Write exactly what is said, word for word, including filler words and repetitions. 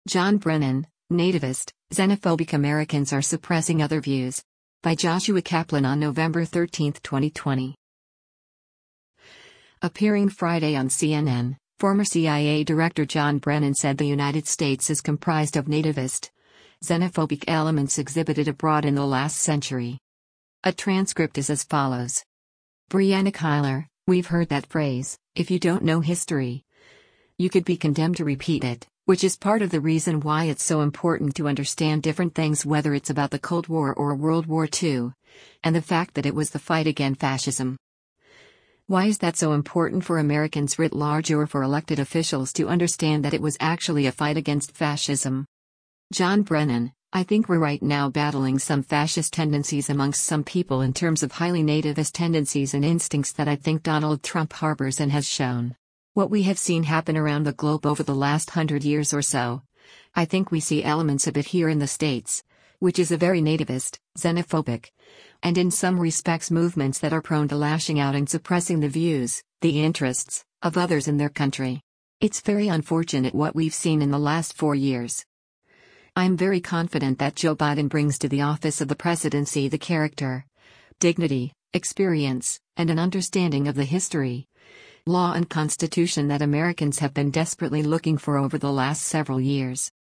John Brennan, Nativist, Xenophobic Americans are suppressing other views. By Joshua Kaplan on November thirteenth, twenty twenty. Appearing Friday on C N N, former C I A Director John Brennan said the United States is comprised of nativist, xenophobic elements exhibited abroad in the last century. A transcript is as follows. Brianna Keilar, we've heard that phrase, if you don't know history, you could be condemned to repeat it, which is part of the reason why it's so important to understand different things, whether it's about the Cold War or World War Two, and the fact that it was the fight against fascism. Why is that so important for Americans writ large, or for elected officials to understand that it was actually a fight against fascism? John Brennan, I think we're right now battling some fascist tendencies amongst some people in terms of highly nativist tendencies and instincts that I think Donald Trump harbors and has shown. What we have seen happen around the globe over the last hundred years or so, I think we see elements of it here in the States, which is a very nativist, xenophobic, and in some respects movements that are prone to lashing out and suppressing the views, the interests, of others in their country. It's very unfortunate what we've seen in the last four years. I'm very confident that Joe Biden brings to the office of the presidency the character, dignity, experience, and an understanding of the history, law and constitution that Americans have been desperately looking for over the last several years.